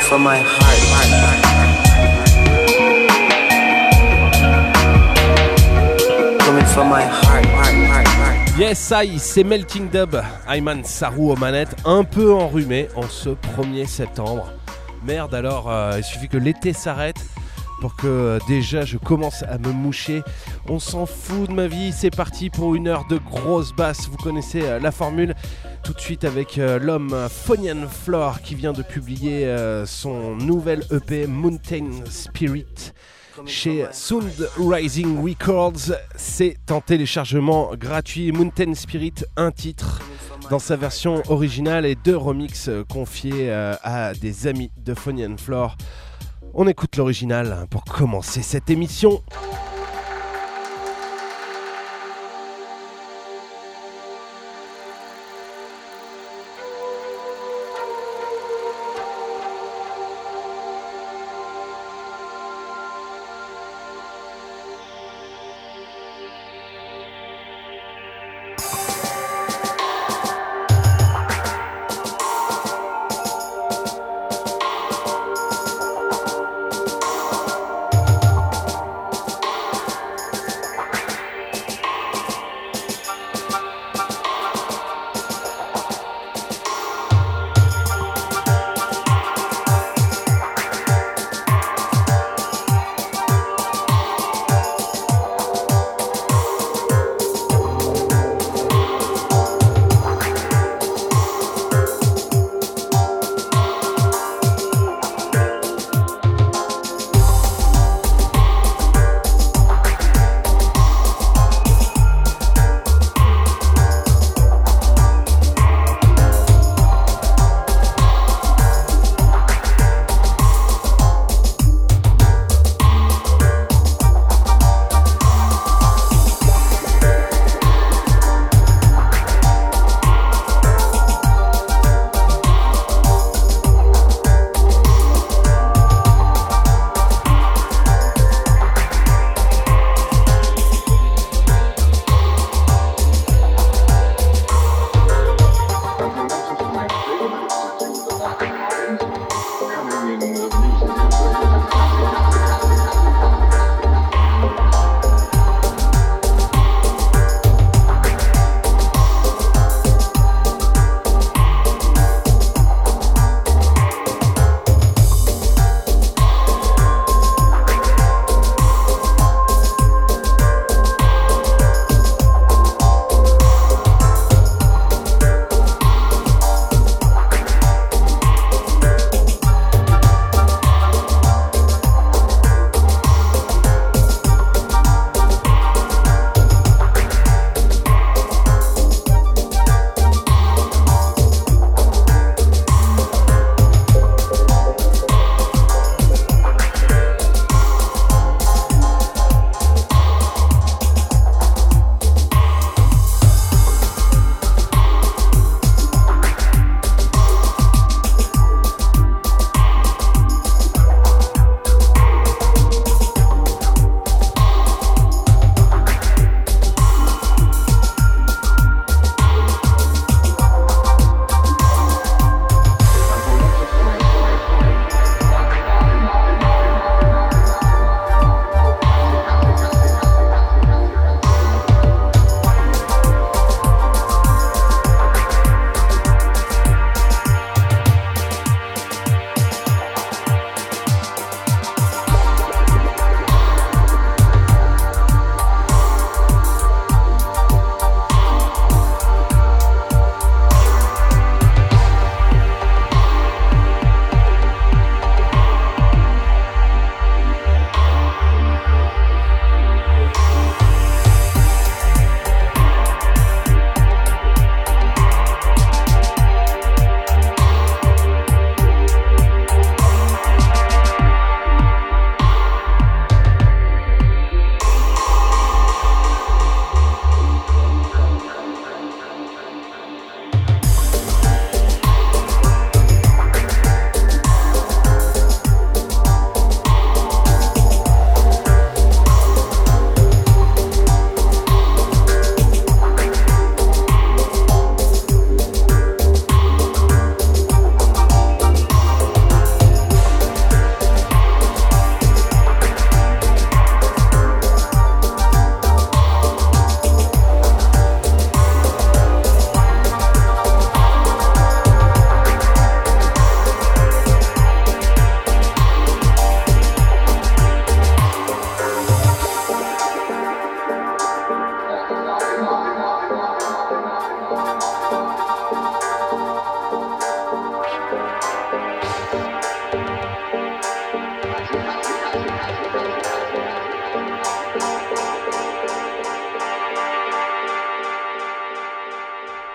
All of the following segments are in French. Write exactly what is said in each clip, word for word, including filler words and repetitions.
from my heart. Coming from my heart, heart, heart, heart. Yes, I, c'est Melting Dub. Ayman Sarrou aux manettes, un peu enrhumé en ce premier septembre. Merde, alors euh, il suffit que l'été s'arrête pour que euh, déjà je commence à me moucher. On s'en fout de ma vie, c'est parti pour une heure de grosse basse. Vous connaissez euh, la formule. Tout de suite avec euh, l'homme Phonian Floor qui vient de publier euh, son nouvel E P Mountain Spirit chez Sound Rising Records. C'est en téléchargement gratuit. Mountain Spirit, un titre dans sa version originale et deux remixes confiés euh, à des amis de Phonian Floor. On écoute l'original pour commencer cette émission.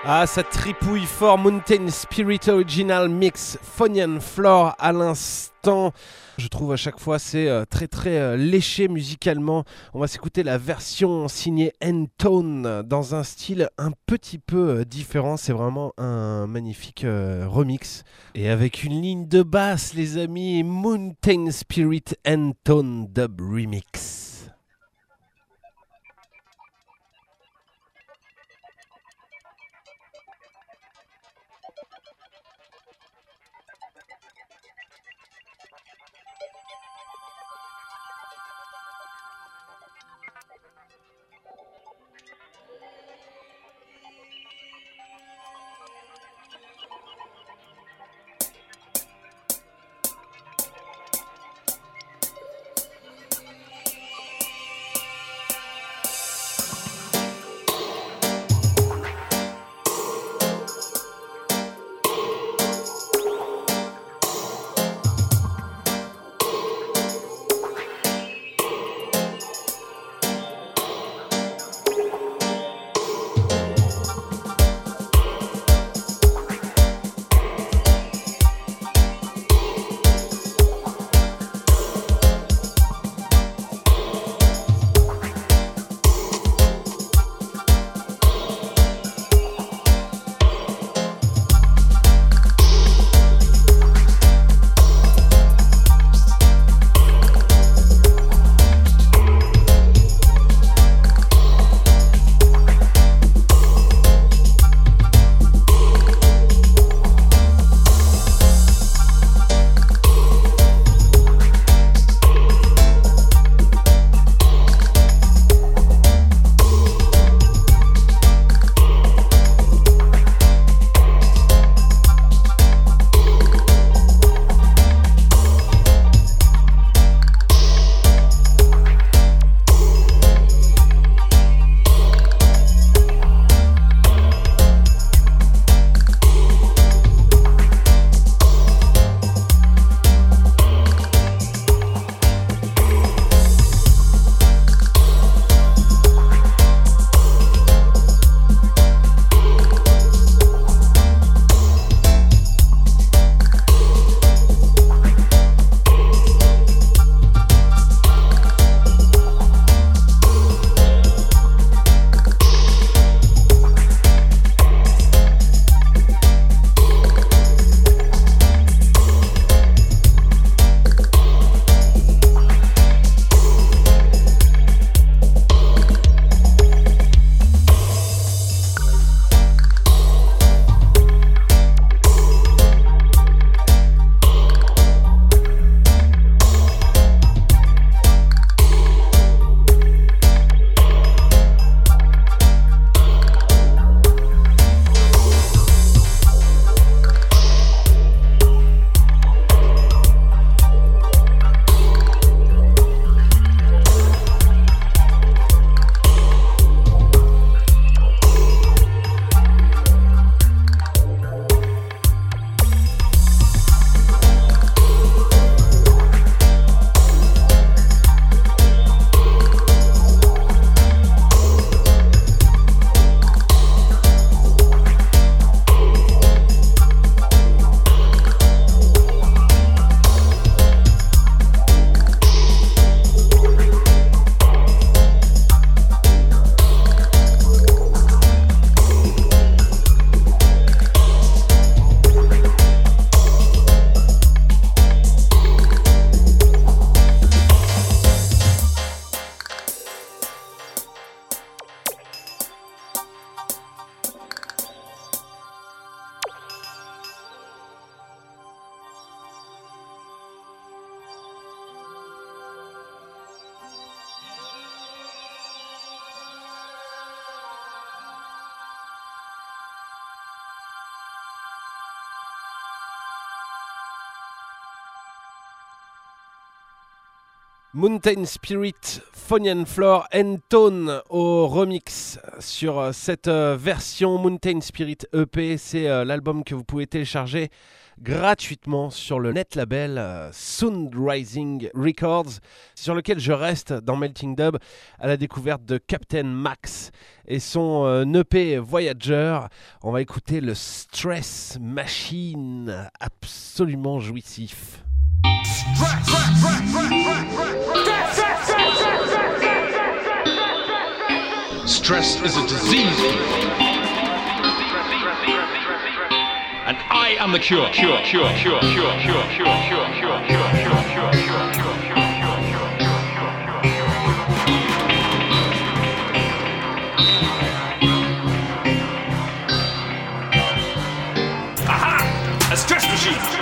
Ah, ça tripouille fort. Mountain Spirit Original Mix, Phonian Floor à l'instant. Je trouve à chaque fois c'est euh, très très euh, léché musicalement. On va s'écouter la version signée N-Tone dans un style un petit peu euh, différent. C'est vraiment un magnifique euh, remix. Et avec une ligne de basse, les amis, Mountain Spirit N-Tone Dub Remix. Mountain Spirit, Phonian Floor and Tone au remix sur cette version Mountain Spirit E P. C'est l'album que vous pouvez télécharger gratuitement sur le net label Sound Rising Records, sur lequel je reste dans Melting Dub à la découverte de Captain Max et son E P Voyager. On va écouter le Stress Machine, absolument jouissif. Stress is a disease, and I am the cure. Cure, cure, cure, cure, cure, cure, cure, cure, cure, cure, cure, cure, cure, cure. Aha! A stress machine.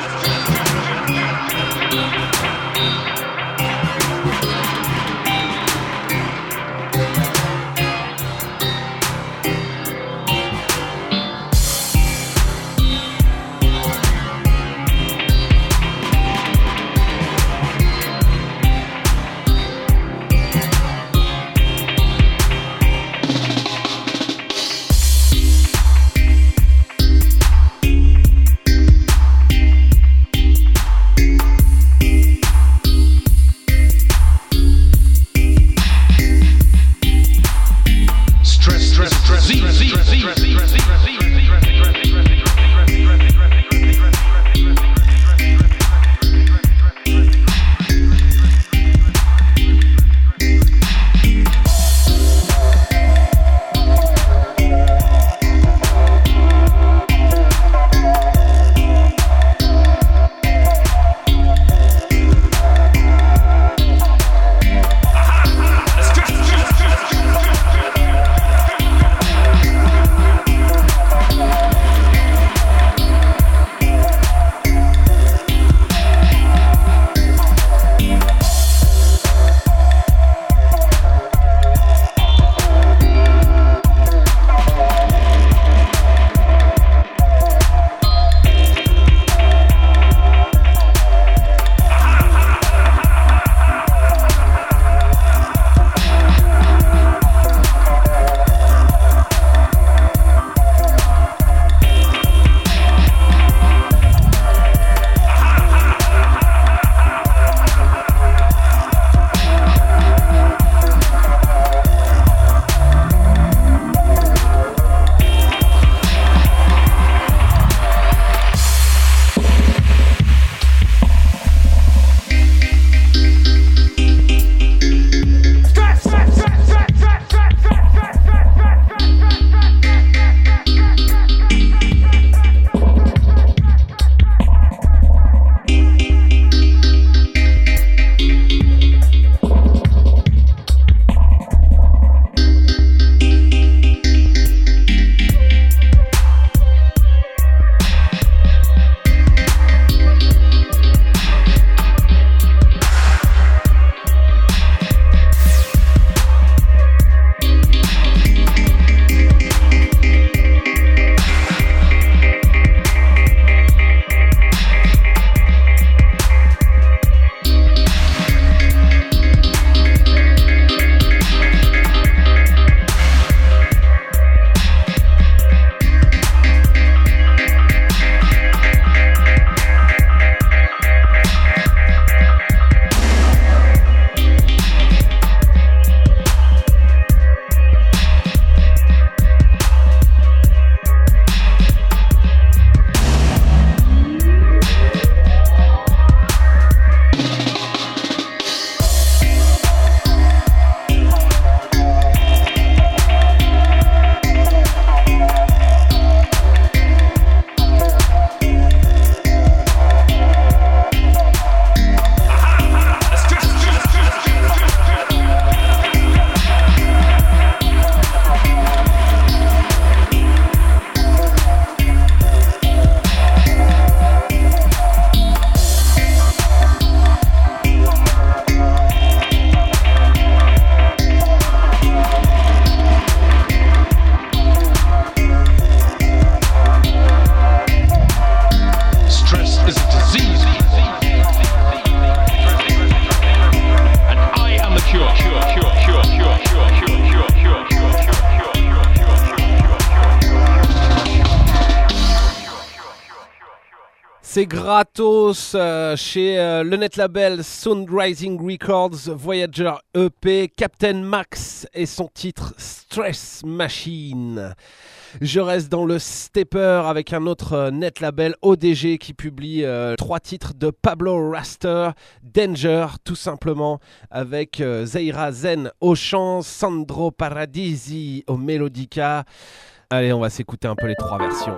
C'est gratos euh, chez euh, le net label Sound Rising Records, Voyager E P, Captain Max et son titre Stress Machine. Je reste dans le stepper avec un autre euh, net label O D G qui publie euh, trois titres de Pablo Raster, Danger tout simplement avec euh, Zaira Zen au chant, Sandro Paradisi au melodica. Allez, on va s'écouter un peu les trois versions.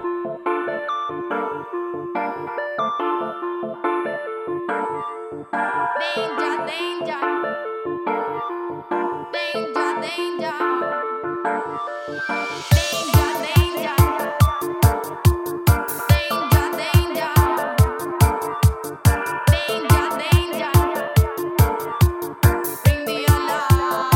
Danger, danger, danger, danger, danger, danger, danger, danger, danger, danger. Bring the alarm.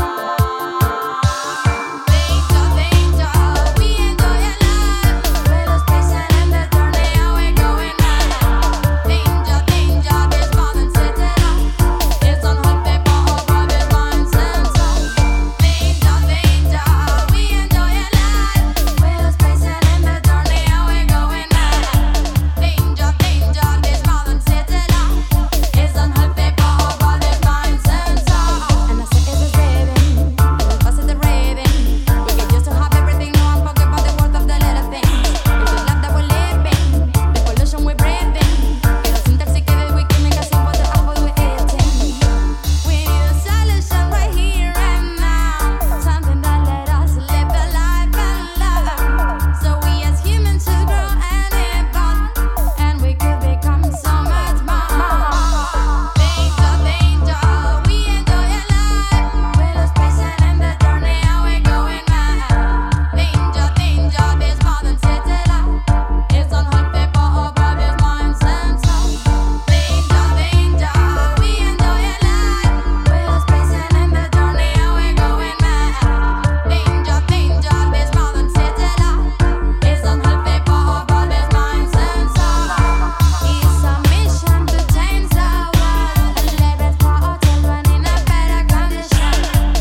Danger, danger, we enjoy our life. We're the space and the journey, how we're going now. Danger, danger, there's more than settled. It's on hot paper or private minds and songs. Danger, danger, we enjoy our life. We're the space and the journey, how we're going now. Danger, danger, there's more than settled. It's on hot paper or private minds and songs. And I say it's a saving, pass it the raving. We get used to have everything, no one forget about the worth of the little things. It's the life that we're living, the pollution we're breathing. Get us intoxicated with chemicals and the apple we're eating. We need a solution right here and now, something that let us live the life and love. So we as humans should grow and evolve, and we could become so much more. Danger, danger, we enjoy our life. We're the space and the journey, how we're going now. Danger, danger, there's more than settled. It's on hot paper or private minds and songs. Danger, danger, we enjoy our life. We're the space and the journey, how we're going now. Danger, danger, there's more than settled. It's on hot paper or private minds and songs. It's a mission to change the world and live it hard and run in a better condition.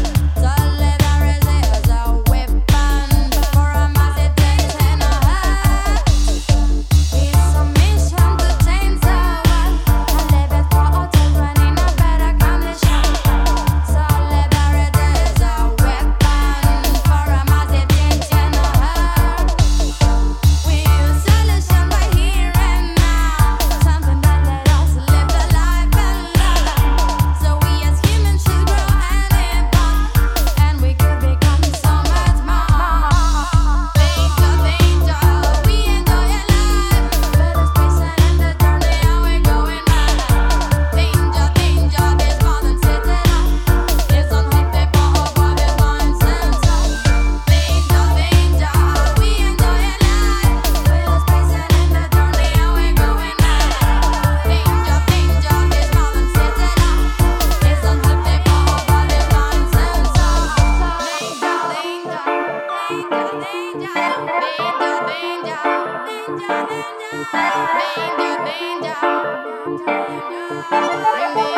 Solidarity is a weapon before a massive change in our hearts. It's a mission to change the world and live it hard and run in a better condition. Solidarity is a weapon for a massive change in our hearts. We need a solution right here and now, something that let us live the life and love. So we as humans should grow and evolve, and we could become so much more. Danger, danger, we enjoy our life. We're the space and the journey, how we're going now. Danger, danger, there's more than settled. It's on hot paper or private minds and songs. Danger, danger, we enjoy our life. We're the space and the journey, how we're going now. Danger, danger, there's more than settled. It's on hot paper or private minds and songs. Danger, danger, danger, danger, danger, danger, danger, danger, danger, bring me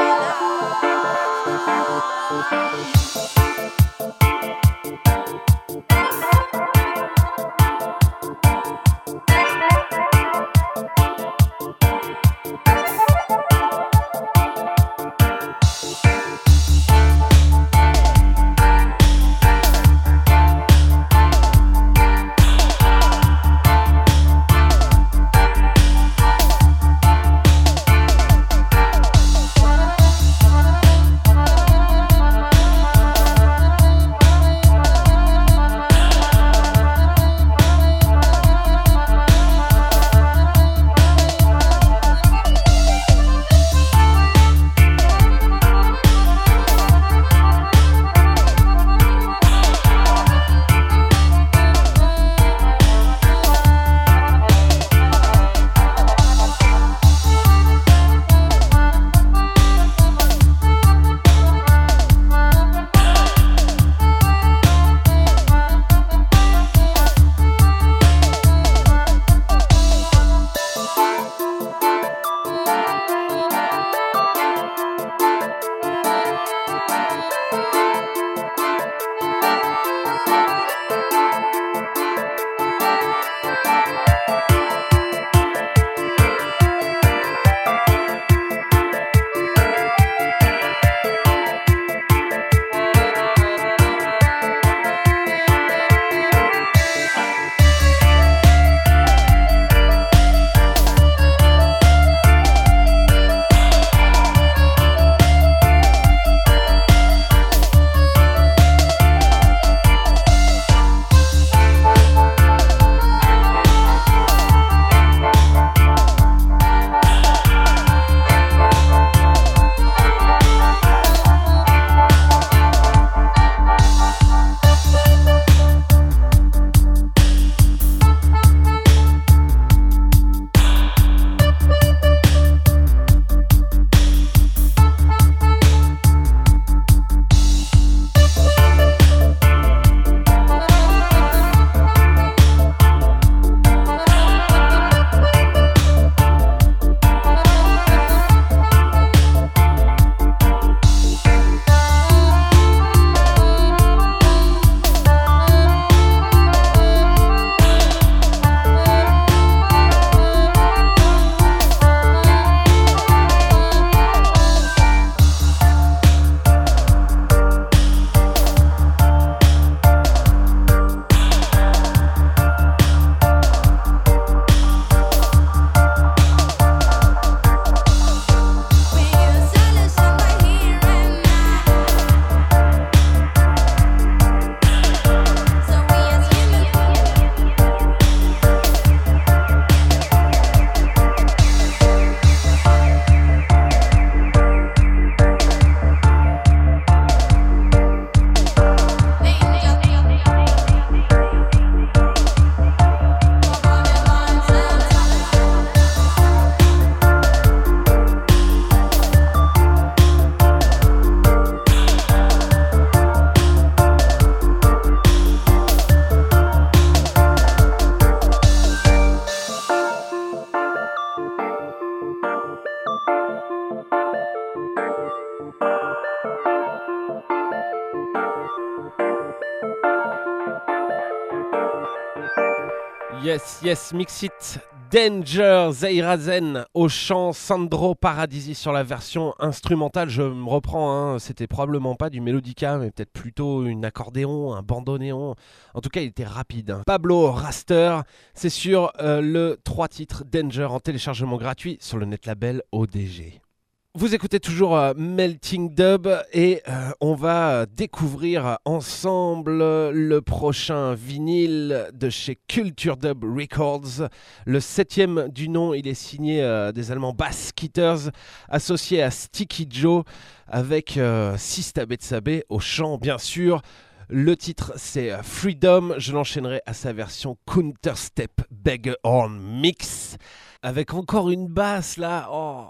Yes, yes, mix it. Danger, Zeirazen au chant, Sandro Paradisi sur la version instrumentale. Je me reprends, hein, c'était probablement pas du mélodica, mais peut-être plutôt une accordéon, un bandoneon. En tout cas, il était rapide. Hein. Pablo Raster, c'est sur euh, le trois titres Danger en téléchargement gratuit sur le net label O D G. Vous écoutez toujours euh, Melting Dub et euh, on va découvrir ensemble le prochain vinyle de chez Culture Dub Records. Le septième du nom, il est signé euh, des Allemands Bass Kitters, associé à Sticky Joe avec euh, Sista Betsabe au chant bien sûr. Le titre c'est Freedom, je l'enchaînerai à sa version Counter Step Beggarhorn Mix avec encore une basse là. Oh.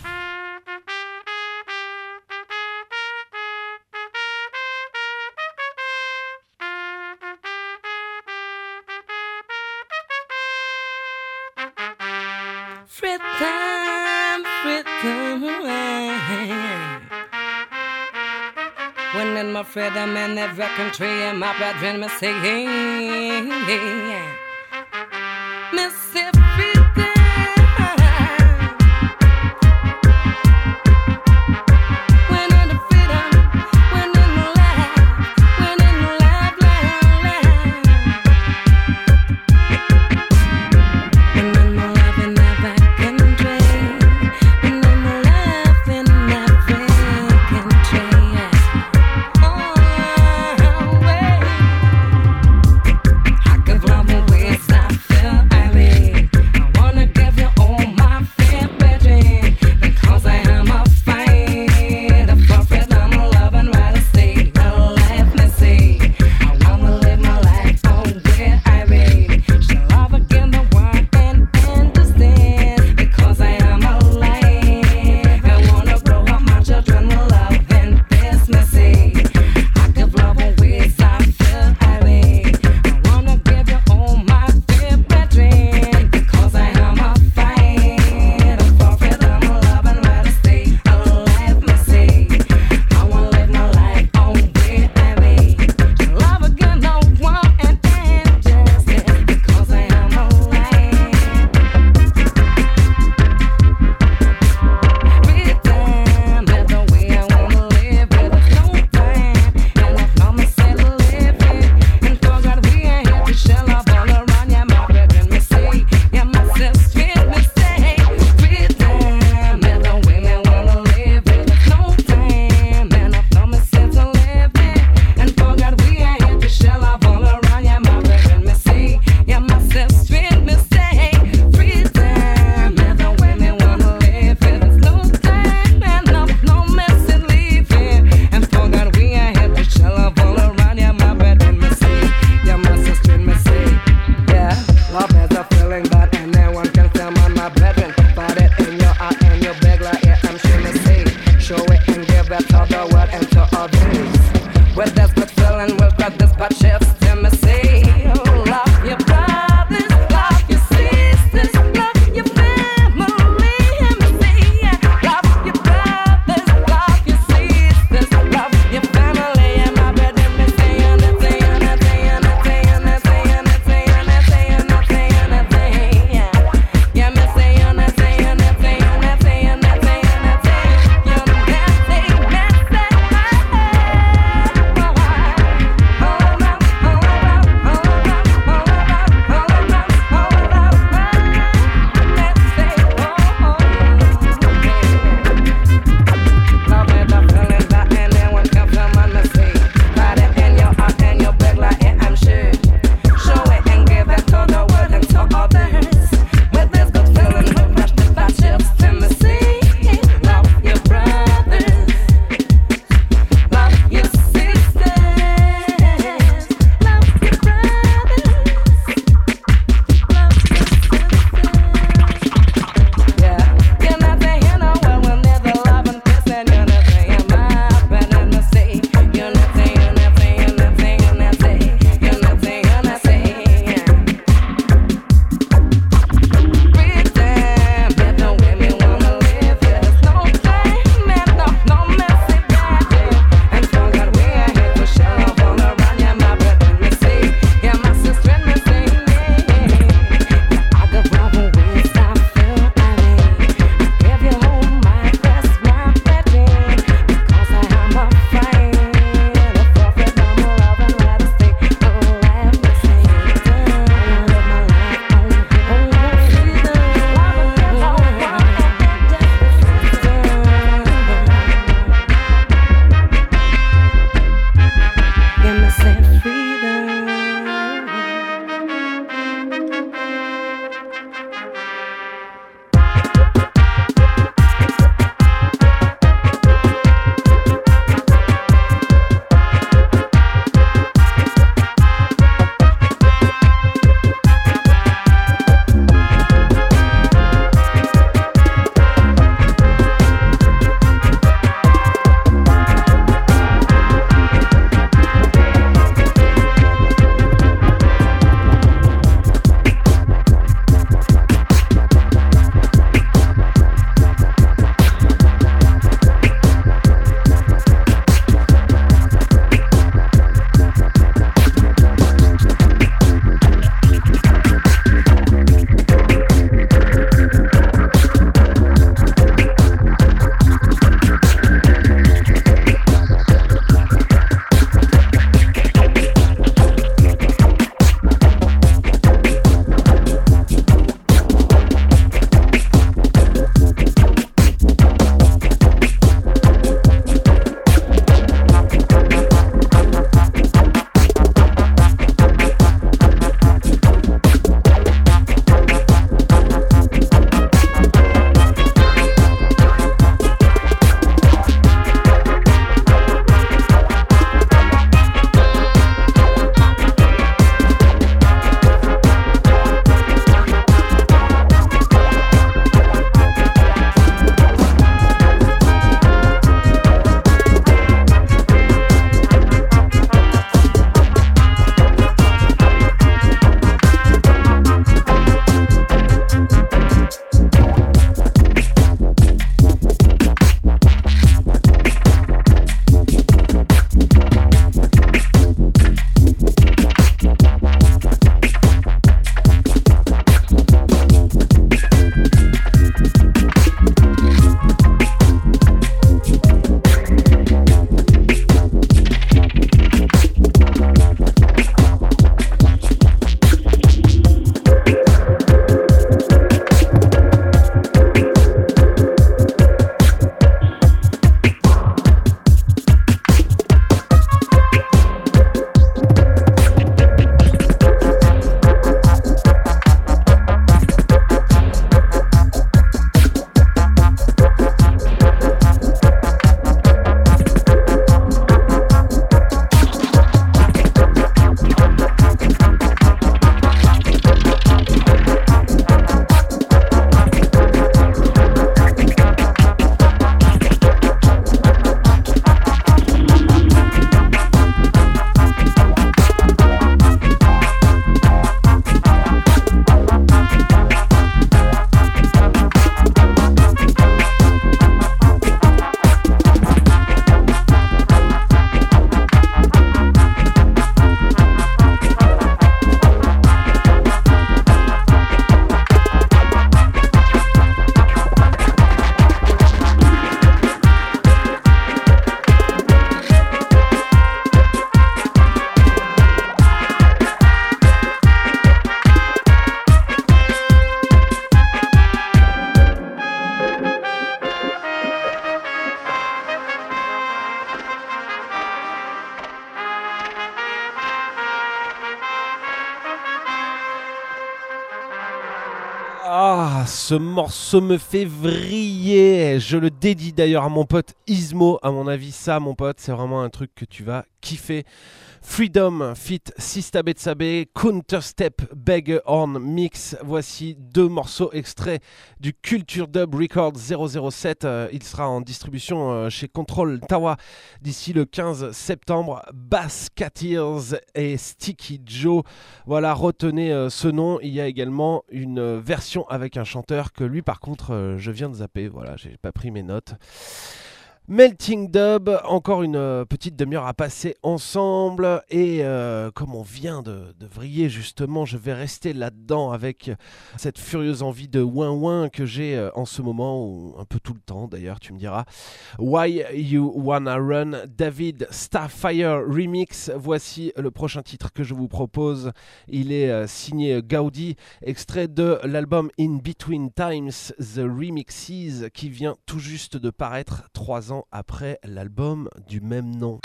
Freedom, freedom. When in my freedom in every country, and my brethren me sing, Mississippi. I could love the ways I feel, I mean. Ah, ce morceau me fait vriller. Je le dédie d'ailleurs à mon pote Ismo. À mon avis, ça, mon pote, c'est vraiment un truc que tu vas kiffer. Freedom fit Sista Betsabe, Counter Step Beg Horn Mix. Voici deux morceaux extraits du Culture Dub Records zéro zéro sept. Euh, il sera en distribution euh, chez Control Tawa d'ici le quinze septembre. Bass Catteers et Sticky Joe. Voilà, retenez euh, ce nom. Il y a également une euh, version avec un chanteur que lui, par contre, euh, je viens de zapper. Voilà, j'ai pas pris mes notes. Melting Dub, encore une euh, petite demi-heure à passer ensemble et euh, comme on vient de, de vriller justement, je vais rester là-dedans avec cette furieuse envie de ouin ouin que j'ai euh, en ce moment, ou un peu tout le temps d'ailleurs, tu me diras. Why You Wanna Run, David Starfire Remix, voici le prochain titre que je vous propose. Il est euh, signé Gaudi, extrait de l'album In Between Times, The Remixes, qui vient tout juste de paraître trois ans après l'album du même nom.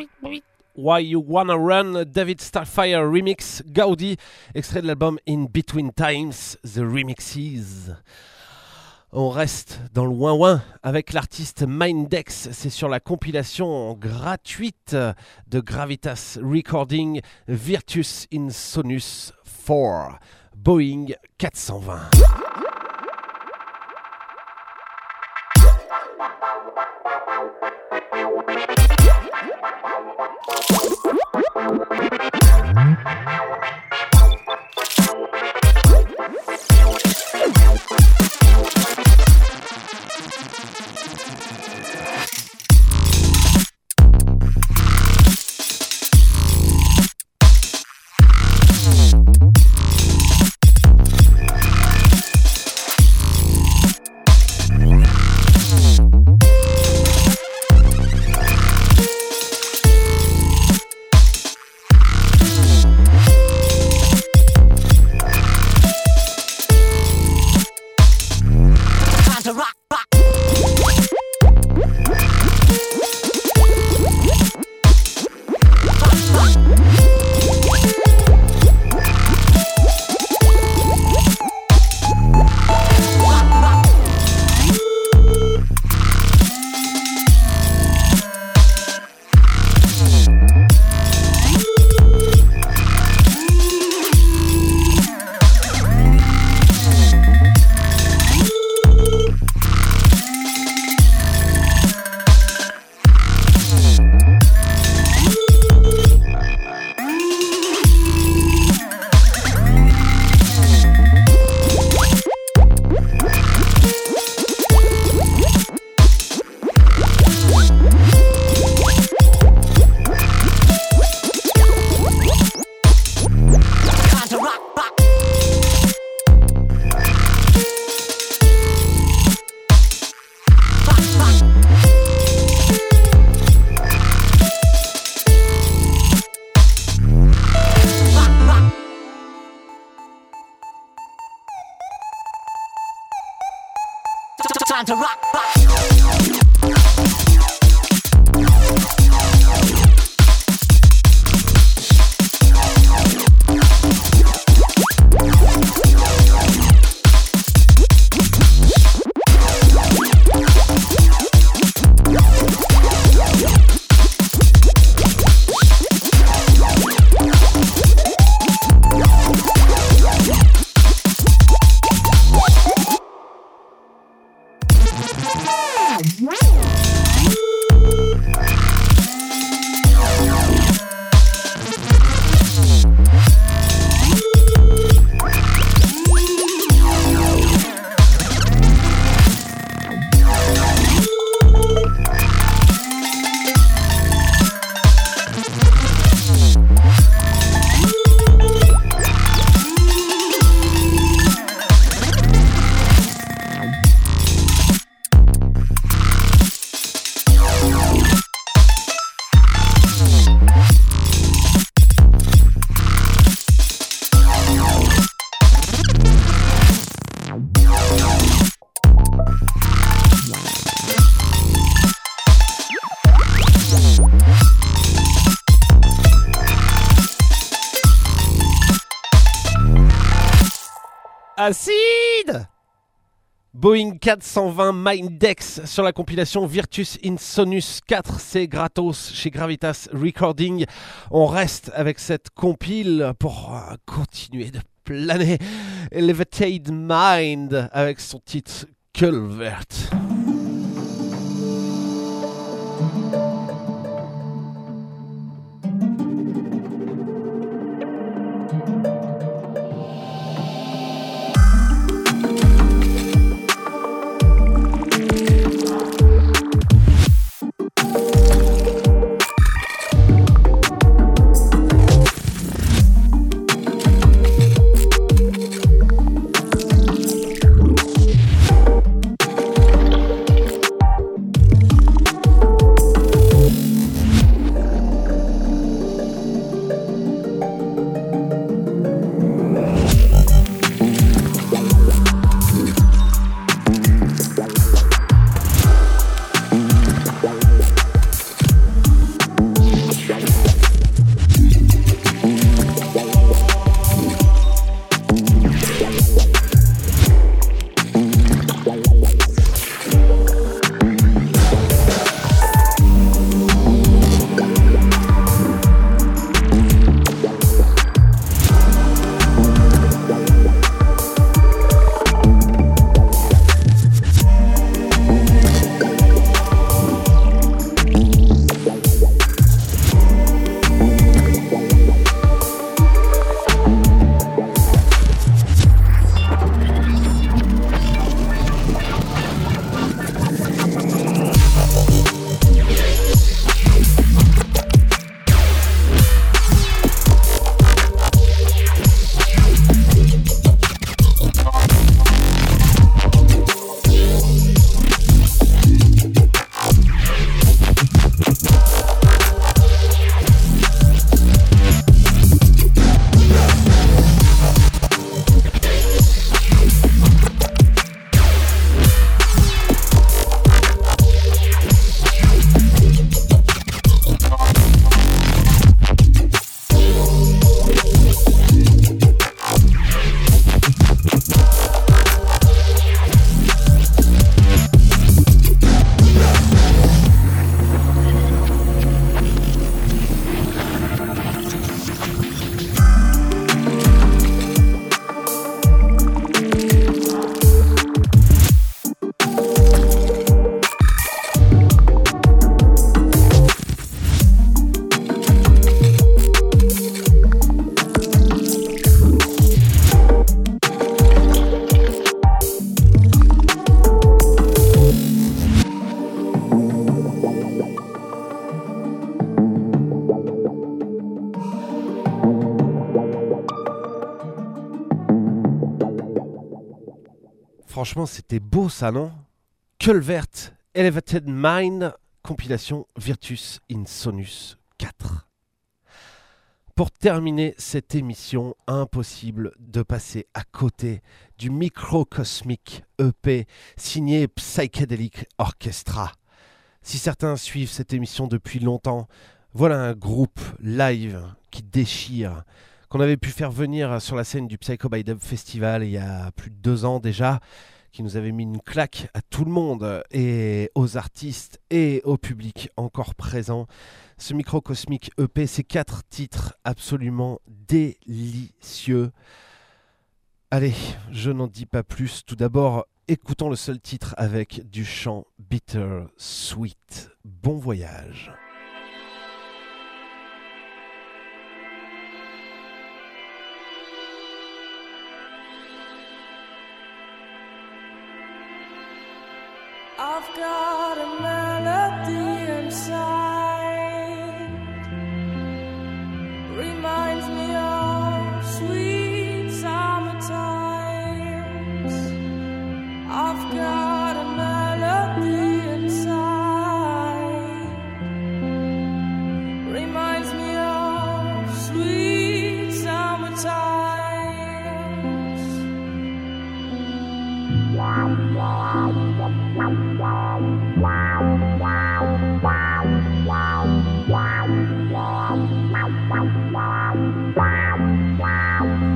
Why You Wanna Run, David Starfire remix, Gaudi, extrait de l'album In Between Times, The Remixes. On reste dans le ouin-ouin avec l'artiste Mindex, c'est sur la compilation gratuite de Gravitas Recording, Virtus Insonus quatre, Boeing quatre cent vingt. Time to rock, rock. Acide Boeing quatre cent vingt Mindex sur la compilation Virtus Insonus quatre, c'est gratos chez Gravitas Recording. On reste avec cette compile pour euh, continuer de planer. Elevated Mind avec son titre Culvert. Franchement, c'était beau ça, non? Culvert, Elevated Mind, compilation Virtus in Sonus quatre. Pour terminer cette émission, impossible de passer à côté du Microcosmic E P signé Psychedelic Orchestra. Si certains suivent cette émission depuis longtemps, voilà un groupe live qui déchire, qu'on avait pu faire venir sur la scène du Psycho by Dub Festival il y a plus de deux ans déjà, qui nous avait mis une claque à tout le monde et aux artistes et au public encore présent. Ce Microcosmic E P, c'est quatre titres absolument délicieux. Allez, je n'en dis pas plus. Tout d'abord, écoutons le seul titre avec du chant Bitter Sweet. Bon voyage. I've got a melody inside, reminds me of sweet summer times. I've got a melody inside, reminds me of sweet summer times. Wow, wow, wow. Wow, wow, wow, wow, wow, wow, wow, wow, wow, wow, wow.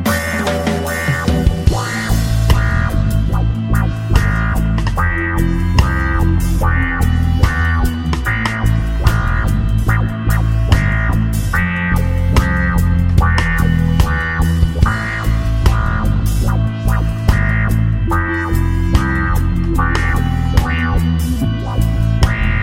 Wow.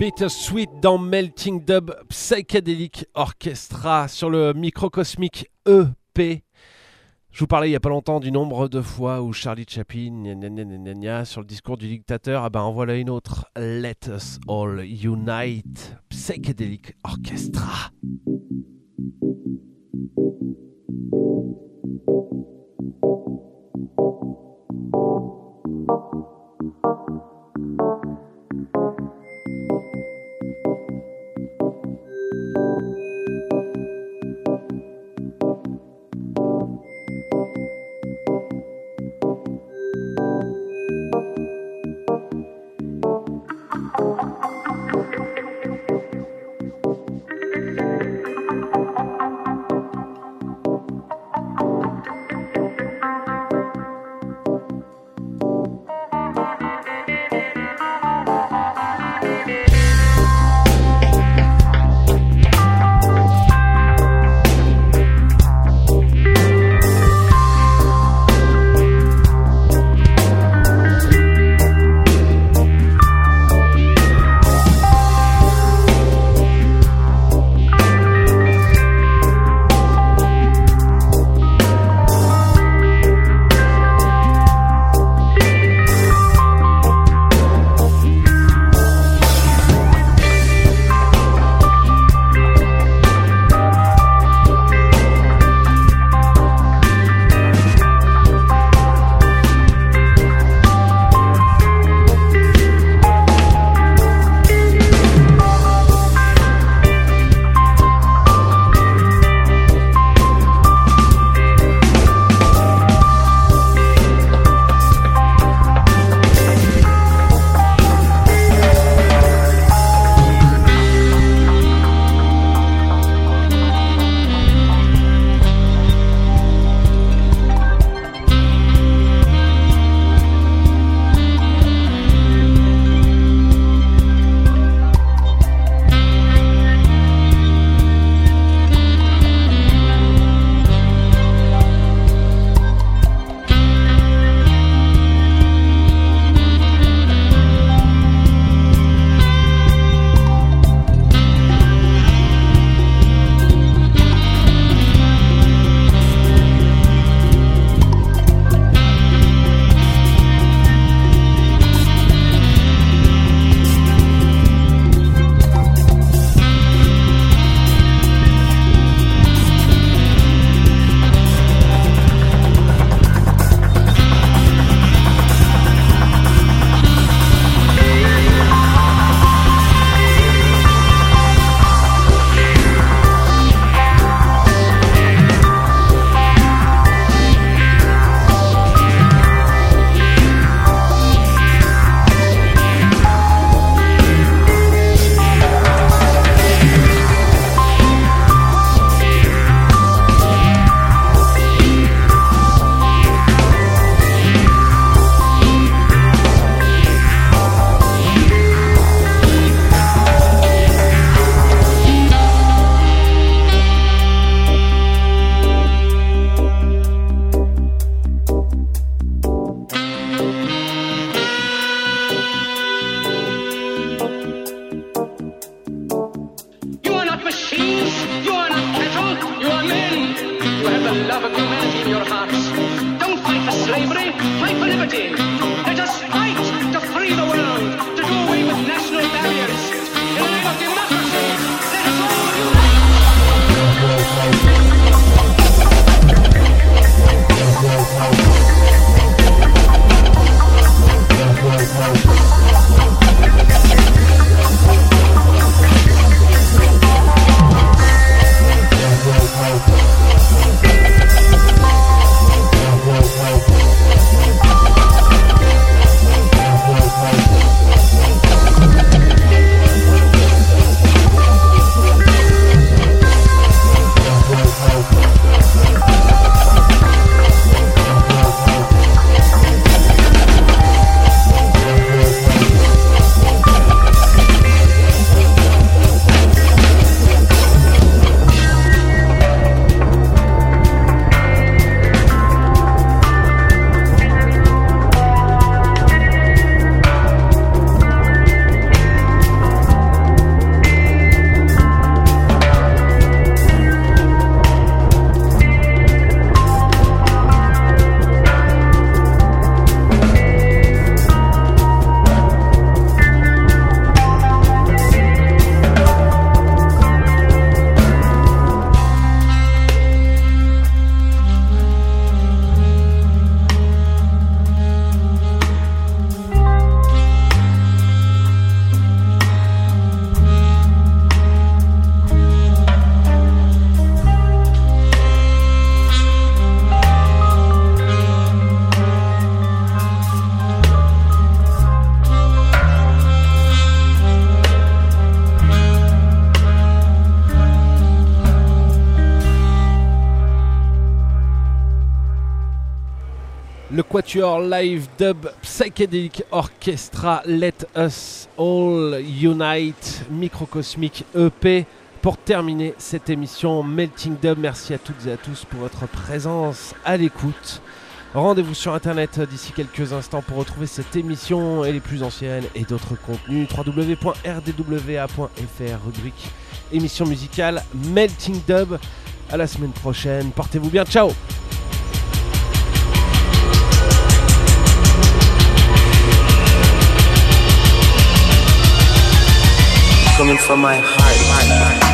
Bittersweet dans Melting Dub Psychedelic Orchestra sur le microcosmique E P. Je vous parlais il n'y a pas longtemps du nombre de fois où Charlie Chaplin, gna gna gna gna gna, sur le discours du dictateur, ah ben en voilà une autre. Let us all unite. Psychedelic Orchestra. Thank you. Le Quatuor Live Dub Psychedelic Orchestra Let Us All Unite Microcosmic E P. Pour terminer cette émission Melting Dub, merci à toutes et à tous pour votre présence à l'écoute. Rendez-vous sur internet d'ici quelques instants pour retrouver cette émission et les plus anciennes et d'autres contenus. w w w point r d w a point f r, rubrique émission musicale Melting Dub. À la semaine prochaine, portez-vous bien, ciao. Coming from my heart, heart, heart.